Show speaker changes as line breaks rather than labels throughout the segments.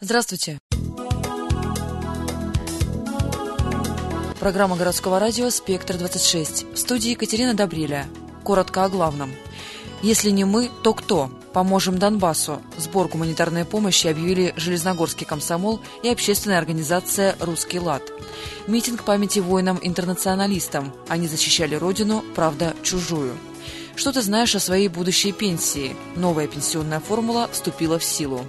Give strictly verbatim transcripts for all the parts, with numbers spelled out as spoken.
Здравствуйте. Программа городского радио «Спектр двадцать шесть». В студии Екатерина Добриля. Коротко о главном. Если не мы, то кто? Поможем Донбассу. Сбор гуманитарной помощи объявили Железногорский комсомол и общественная организация «Русский лад». Митинг памяти воинам-интернационалистам. Они защищали родину, правда, чужую. Что ты знаешь о своей будущей пенсии? Новая пенсионная формула вступила в силу.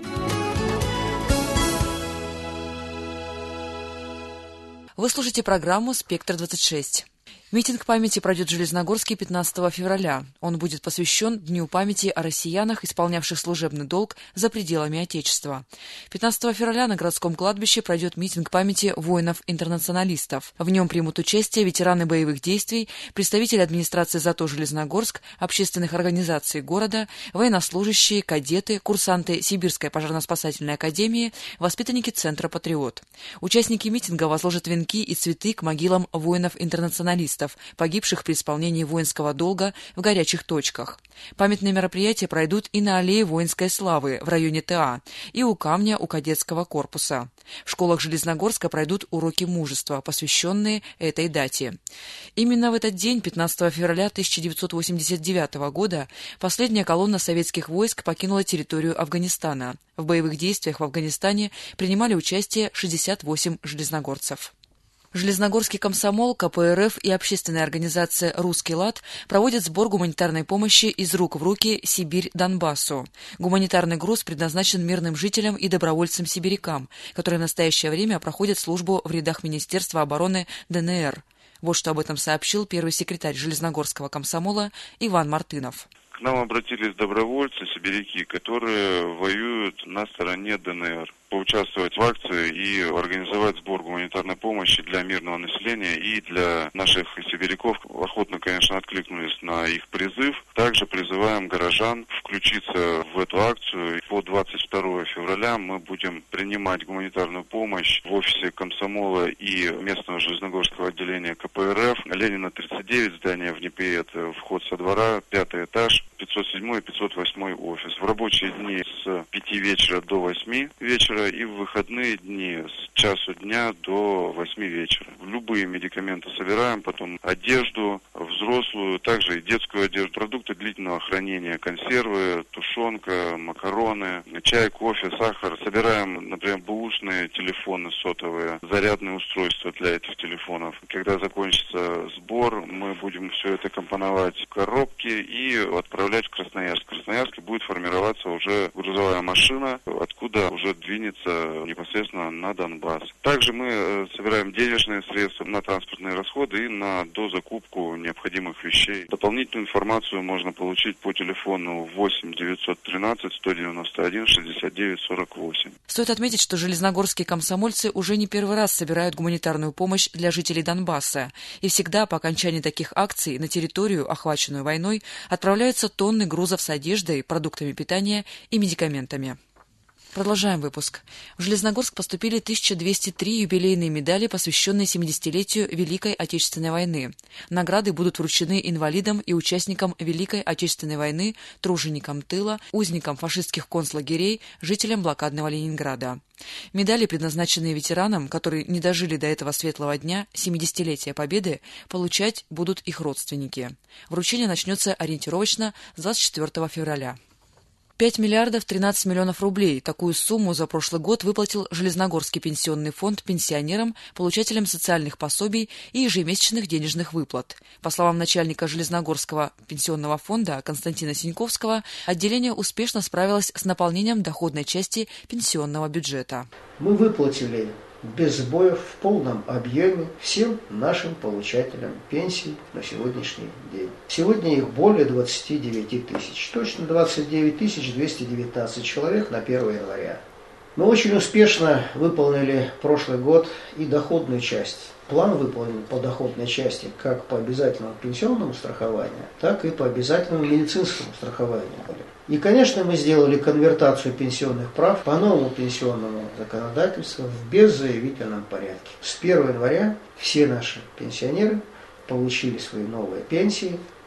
Вы слушаете программу «Спектр двадцать шесть». Митинг памяти пройдет в Железногорске пятнадцатого февраля. Он будет посвящен Дню памяти о россиянах, исполнявших служебный долг за пределами Отечества. пятнадцатого февраля на городском кладбище пройдет митинг памяти воинов-интернационалистов. В нем примут участие ветераны боевых действий, представители администрации ЗАТО Железногорск, общественных организаций города, военнослужащие, кадеты, курсанты Сибирской пожарно-спасательной академии, воспитанники Центра «Патриот». Участники митинга возложат венки и цветы к могилам воинов-интернационалистов, погибших при исполнении воинского долга в горячих точках. Памятные мероприятия пройдут и на аллее воинской славы в районе ТА, и у камня у кадетского корпуса. В школах Железногорска пройдут уроки мужества, посвященные этой дате. Именно в этот день, пятнадцатого февраля тысяча девятьсот восемьдесят девятого года, последняя колонна советских войск покинула территорию Афганистана. В боевых действиях в Афганистане принимали участие шестьдесят восемь железногорцев. Железногорский комсомол, КПРФ и общественная организация «Русский лад» проводят сбор гуманитарной помощи из рук в руки Сибирь Донбассу. Гуманитарный груз предназначен мирным жителям и добровольцам-сибирякам, которые в настоящее время проходят службу в рядах Министерства обороны ДНР. Вот что об этом сообщил первый секретарь Железногорского комсомола Иван Мартынов.
К нам обратились добровольцы, сибиряки, которые воюют на стороне ДНР. Поучаствовать в акции и организовать сбор гуманитарной помощи для мирного населения и для наших сибиряков. Охотно, конечно, откликнулись на их призыв. Также призываем горожан включиться в эту акцию. По двадцать второго февраля мы будем принимать гуманитарную помощь в офисе комсомола и местного железногорского отделения КПРФ. Ленина, тридцать девять, здание в НИПЕ, это вход со двора, пятый этаж, пятьсот седьмой и пятьсот восьмой офис. В рабочие дни с пяти вечера до восьми вечера и в выходные дни с часу дня до восьми вечера. Любые медикаменты собираем, потом одежду взрослую, также и детскую одежду, продукты длительного хранения, консервы, тушенка, макароны, чай, кофе, сахар. Собираем, например, бэушные телефоны сотовые, зарядные устройства для этих телефонов. Когда закончится сбор, мы будем все это компоновать в коробки и отправлять в Красноярск. В Красноярске будет формироваться уже грузовая машина, откуда уже двинется непосредственно на Донбасс. Также мы собираем денежные средства на транспортные расходы и на дозакупку необходимых вещей. Дополнительную информацию можно получить по телефону восемь девятьсот тринадцать сто девяносто один шестьдесят девять сорок восемь.
Стоит отметить, что железногорские комсомольцы уже не первый раз собирают гуманитарную помощь для жителей Донбасса. И всегда по окончании таких акций на территорию, охваченную войной, отправляются тонны грузов с одеждой, продуктами питания и медикаментами. Продолжаем выпуск. В Железногорск поступили тысяча двести три юбилейные медали, посвященные семидесятилетию Великой Отечественной войны. Награды будут вручены инвалидам и участникам Великой Отечественной войны, труженикам тыла, узникам фашистских концлагерей, жителям блокадного Ленинграда. Медали, предназначенные ветеранам, которые не дожили до этого светлого дня, семидесятилетия Победы, получать будут их родственники. Вручение начнется ориентировочно с двадцать четвёртого февраля. пять миллиардов тринадцать миллионов рублей. Такую сумму за прошлый год выплатил Железногорский пенсионный фонд пенсионерам, получателям социальных пособий и ежемесячных денежных выплат. По словам начальника Железногорского пенсионного фонда Константина Синьковского, отделение успешно справилось с наполнением доходной части пенсионного бюджета.
Мы выплатили без сбоев в полном объеме всем нашим получателям пенсий на сегодняшний день. Сегодня их более двадцати девяти тысяч. Точно двадцать девять тысяч двести девятнадцать человек на первое января. Мы очень успешно выполнили прошлый год и доходную часть. План выполнен по доходной части как по обязательному пенсионному страхованию, так и по обязательному медицинскому страхованию. И, конечно, мы сделали конвертацию пенсионных прав по новому пенсионному законодательству в беззаявительном порядке. С первого января все наши пенсионеры получили свои новые пенсии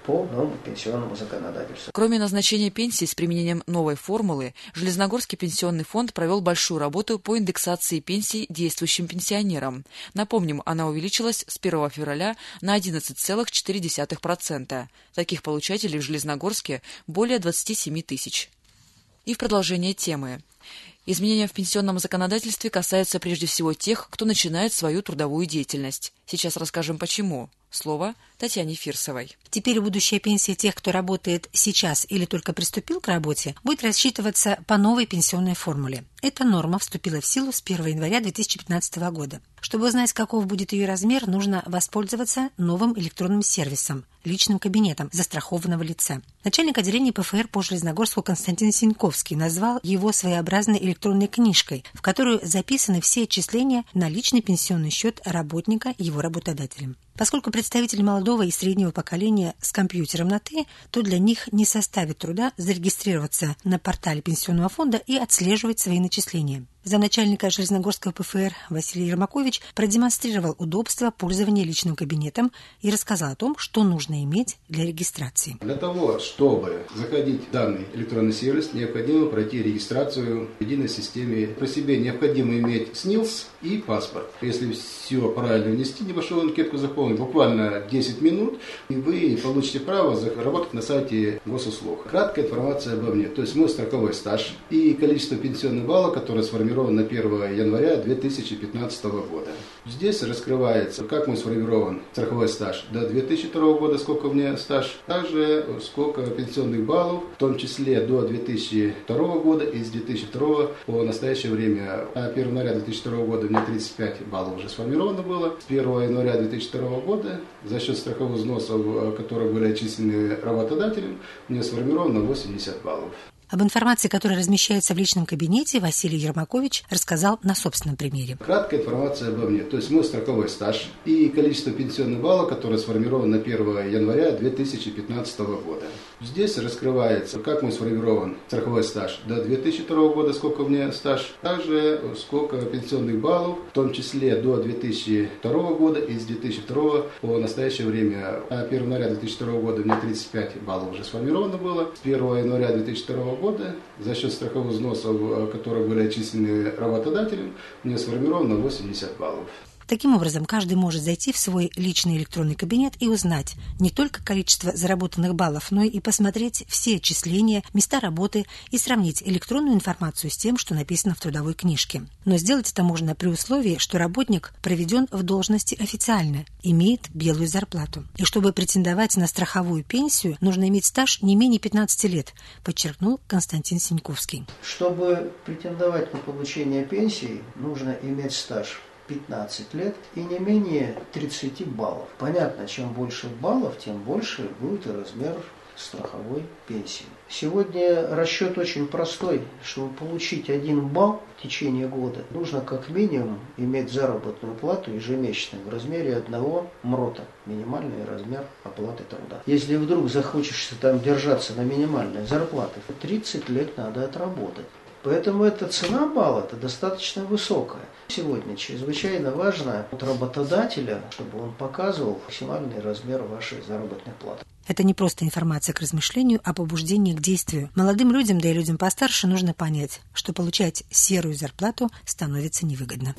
по новому пенсионному законодательству.
Кроме назначения пенсии с применением новой формулы, Железногорский пенсионный фонд провел большую работу по индексации пенсий действующим пенсионерам. Напомним, она увеличилась с первого февраля на одиннадцать целых четыре десятых процента. Таких получателей в Железногорске более двадцати семи тысяч. И в продолжение темы. Изменения в пенсионном законодательстве касаются прежде всего тех, кто начинает свою трудовую деятельность. Сейчас расскажем почему. Слово Татьяне Фирсовой.
Теперь будущая пенсия тех, кто работает сейчас или только приступил к работе, будет рассчитываться по новой пенсионной формуле. Эта норма вступила в силу с первого января две тысячи пятнадцатого года. Чтобы узнать, каков будет ее размер, нужно воспользоваться новым электронным сервисом – личным кабинетом застрахованного лица. Начальник отделения ПФР по Железногорску Константин Синьковский назвал его своеобразной электронной книжкой, в которую записаны все отчисления на личный пенсионный счет работника его работодателем. Поскольку представители молодого и среднего поколения с компьютером на «ты», то для них не составит труда зарегистрироваться на портале пенсионного фонда и отслеживать свои начисления. Замначальника Железногорского ПФР Василий Ермакович продемонстрировал удобство пользования личным кабинетом и рассказал о том, что нужно иметь для регистрации.
Для того, чтобы заходить в данный электронный сервис, необходимо пройти регистрацию в единой системе. При себе необходимо иметь СНИЛС и паспорт. Если все правильно внести, небольшую анкетку заполнить, буквально десять минут, и вы получите право заработать на сайте госуслуг. Краткая информация обо мне, то есть мой страховой стаж и количество пенсионных баллов, которые сформированы на первого января две тысячи пятнадцатого года. Здесь раскрывается, как мой сформирован страховой стаж до две тысячи второго года, сколько у меня стаж, также сколько пенсионных баллов, в том числе до две тысячи второго года и с две тысячи второго по настоящее время. А первого января две тысячи второго года у меня тридцать пять баллов уже сформировано было. С первого января две тысячи второго года за счет страховых взносов, которые были отчислены работодателем, у меня сформировано восемьдесят баллов.
Об информации, которая размещается в личном кабинете, Василий Ермакович рассказал на собственном примере.
Краткая информация обо мне, то есть мой страховой стаж и количество пенсионных баллов, которые сформированы на первого января две тысячи пятнадцатого года. Здесь раскрывается, как мой сформирован страховой стаж до две тысячи второго года, сколько у меня стаж, также сколько пенсионных баллов, в том числе до две тысячи второго года и с две тысячи второго по настоящее время. А первого января две тысячи второго года у меня тридцать пять баллов уже сформировано было. С первого января две тысячи второго года за счет страховых взносов, которые были отчислены работодателем, у меня сформировано восемьдесят баллов.
Таким образом, каждый может зайти в свой личный электронный кабинет и узнать не только количество заработанных баллов, но и посмотреть все отчисления, места работы и сравнить электронную информацию с тем, что написано в трудовой книжке. Но сделать это можно при условии, что работник проведен в должности официально, имеет белую зарплату. И чтобы претендовать на страховую пенсию, нужно иметь стаж не менее пятнадцати лет, подчеркнул Константин Синьковский.
Чтобы претендовать на получение пенсии, нужно иметь стаж пятнадцать лет и не менее тридцати баллов. Понятно, чем больше баллов, тем больше будет и размер страховой пенсии. Сегодня расчет очень простой. Чтобы получить один балл в течение года, нужно как минимум иметь заработную плату ежемесячную в размере одного МРОТа, минимальный размер оплаты труда. Если вдруг захочешь там держаться на минимальной зарплате, тридцать лет надо отработать. Поэтому эта цена балла-то достаточно высокая. Сегодня чрезвычайно важно от работодателя, чтобы он показывал максимальный размер вашей заработной платы.
Это не просто информация к размышлению, а побуждение к действию. Молодым людям, да и людям постарше, нужно понять, что получать серую зарплату становится невыгодно.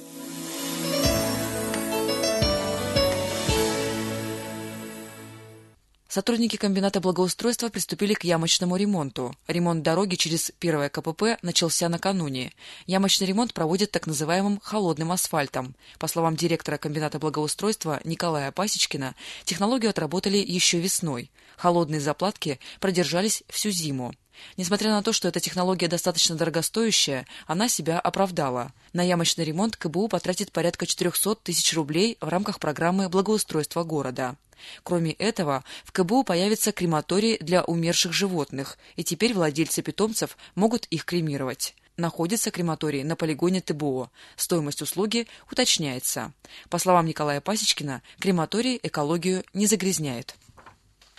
Сотрудники комбината благоустройства приступили к ямочному ремонту. Ремонт дороги через первое ка пэ пэ начался накануне. Ямочный ремонт проводят так называемым холодным асфальтом. По словам директора комбината благоустройства Николая Пасечкина, технологию отработали еще весной. Холодные заплатки продержались всю зиму. Несмотря на то, что эта технология достаточно дорогостоящая, она себя оправдала. На ямочный ремонт ка бэ у потратит порядка четырехсот тысяч рублей в рамках программы благоустройства города. Кроме этого, в ка бэ у появится крематорий для умерших животных, и теперь владельцы питомцев могут их кремировать. Находится крематорий на полигоне тэ бэ о. Стоимость услуги уточняется. По словам Николая Пасечкина, крематорий экологию не загрязняет.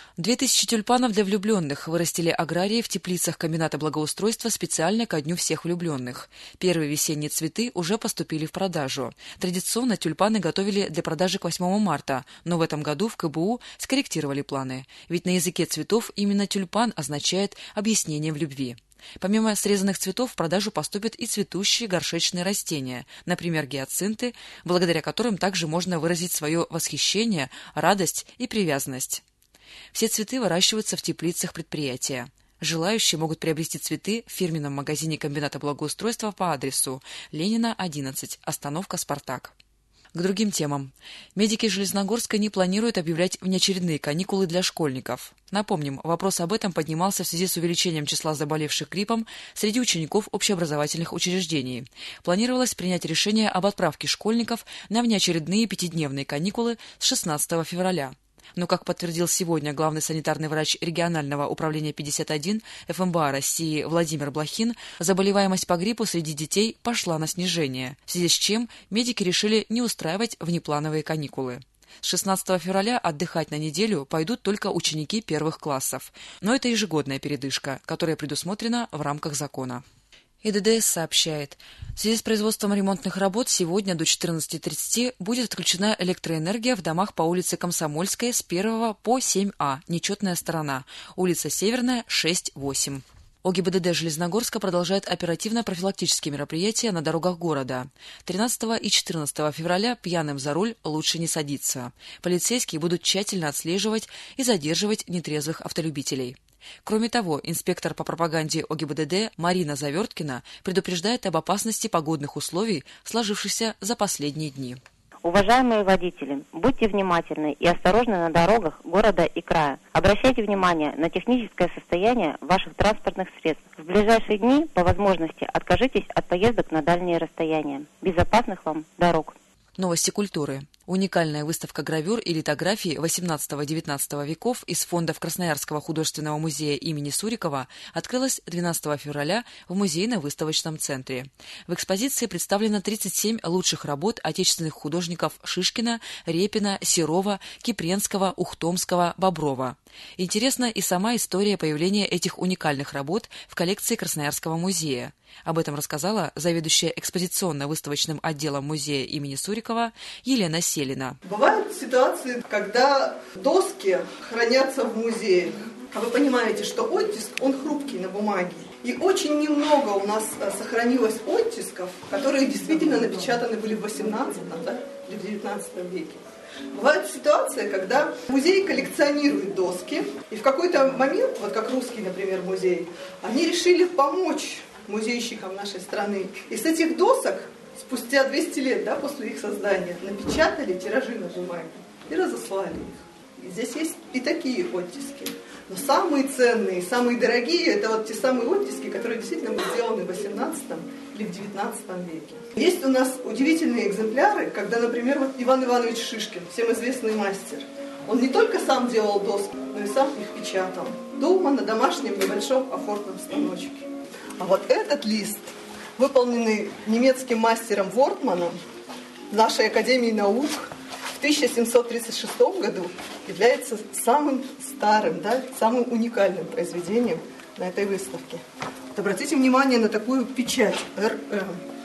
Две тысячи тюльпанов для влюбленных вырастили аграрии в теплицах комбината благоустройства специально ко Дню всех влюбленных. Первые весенние цветы уже поступили в продажу. Традиционно тюльпаны готовили для продажи к восьмому марта, но в этом году в ка бэ у скорректировали планы. Ведь на языке цветов именно тюльпан означает «объяснение в любви». Помимо срезанных цветов в продажу поступят и цветущие горшечные растения, например, гиацинты, благодаря которым также можно выразить свое восхищение, радость и привязанность. Все цветы выращиваются в теплицах предприятия. Желающие могут приобрести цветы в фирменном магазине комбината благоустройства по адресу Ленина, одиннадцать, остановка «Спартак». К другим темам. Медики Железногорска не планируют объявлять внеочередные каникулы для школьников. Напомним, вопрос об этом поднимался в связи с увеличением числа заболевших гриппом среди учеников общеобразовательных учреждений. Планировалось принять решение об отправке школьников на внеочередные пятидневные каникулы с шестнадцатого февраля. Но, как подтвердил сегодня главный санитарный врач регионального управления пятьдесят один эф эм бэ а России Владимир Блохин, заболеваемость по гриппу среди детей пошла на снижение, в связи с чем медики решили не устраивать внеплановые каникулы. С шестнадцатого февраля отдыхать на неделю пойдут только ученики первых классов, но это ежегодная передышка, которая предусмотрена в рамках закона. и дэ дэ эс сообщает, в связи с производством ремонтных работ сегодня до четырнадцати тридцати будет отключена электроэнергия в домах по улице Комсомольская с первого по семь а, нечетная сторона, улица Северная, шесть-восемь. о гэ бэ дэ дэ Железногорска продолжает оперативно-профилактические мероприятия на дорогах города. тринадцатого и четырнадцатого февраля пьяным за руль лучше не садиться. Полицейские будут тщательно отслеживать и задерживать нетрезвых автолюбителей. Кроме того, инспектор по пропаганде о гэ бэ дэ дэ Марина Заверткина предупреждает об опасности погодных условий, сложившихся за последние дни.
Уважаемые водители, будьте внимательны и осторожны на дорогах города и края. Обращайте внимание на техническое состояние ваших транспортных средств. В ближайшие дни, по возможности, откажитесь от поездок на дальние расстояния. Безопасных вам дорог.
Новости культуры. Уникальная выставка гравюр и литографий восемнадцатого-девятнадцатого веков из фондов Красноярского художественного музея имени Сурикова открылась двенадцатого февраля в музейно-выставочном центре. В экспозиции представлено тридцать семь лучших работ отечественных художников Шишкина, Репина, Серова, Кипренского, Ухтомского, Боброва. Интересна и сама история появления этих уникальных работ в коллекции Красноярского музея. Об этом рассказала заведующая экспозиционно-выставочным отделом музея имени Сурикова Елена Селина.
Бывают ситуации, когда доски хранятся в музеях. А вы понимаете, что оттиск, он хрупкий на бумаге. И очень немного у нас сохранилось оттисков, которые действительно напечатаны были в восемнадцатом, да, или в девятнадцатом веке. Бывает ситуация, когда музей коллекционирует доски, и в какой-то момент, вот как русский, например, музей, они решили помочь музейщикам нашей страны. И с этих досок, спустя двести лет, да, после их создания, напечатали тиражи на бумаге и разослали их. И здесь есть и такие оттиски. Но самые ценные, самые дорогие, это вот те самые оттиски, которые действительно были сделаны в восемнадцатом или в девятнадцатом веке. Есть у нас удивительные экземпляры, когда, например, вот Иван Иванович Шишкин, всем известный мастер, он не только сам делал доски, но и сам их печатал дома на домашнем небольшом афортном станочке. А вот этот лист, выполненный немецким мастером Вортманом в нашей Академии наук в тысяча семьсот тридцать шестом году, является самым старым, да, самым уникальным произведением на этой выставке. Вот обратите внимание на такую печать эр эм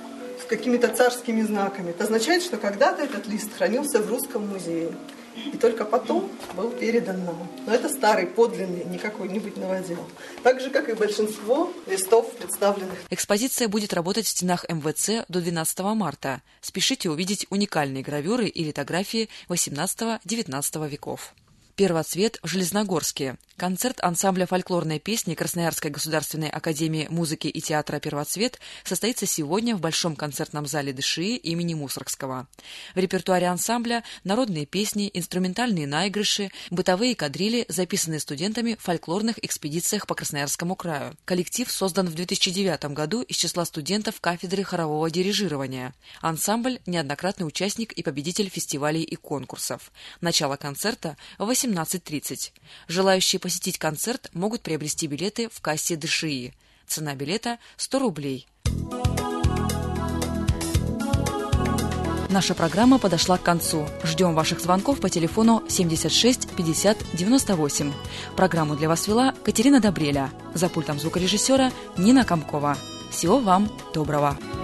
с какими-то царскими знаками. Это означает, что когда-то этот лист хранился в Русском музее. И только потом был передан нам. Но это старый, подлинный, не какой-нибудь новодел. Так же, как и большинство листов, представленных.
Экспозиция будет работать в стенах эм вэ цэ до двенадцатого марта. Спешите увидеть уникальные гравюры и литографии восемнадцатого-девятнадцатого веков. Первоцвет в Железногорске. Концерт ансамбля фольклорной песни Красноярской государственной академии музыки и театра «Первоцвет» состоится сегодня в Большом концертном зале дэ ша и имени Мусоргского. В репертуаре ансамбля народные песни, инструментальные наигрыши, бытовые кадрили, записанные студентами в фольклорных экспедициях по Красноярскому краю. Коллектив создан в две тысячи девятом году из числа студентов кафедры хорового дирижирования. Ансамбль – неоднократный участник и победитель фестивалей и конкурсов. Начало концерта – в восемнадцать тридцать. Желающие посетить концерт могут приобрести билеты в кассе дэ ша и. Цена билета – сто рублей. Наша программа подошла к концу. Ждем ваших звонков по телефону семьдесят шесть пятьдесят девяносто восемь. Программу для вас вела Катерина Добреля. За пультом звукорежиссера Нина Комкова. Всего вам доброго.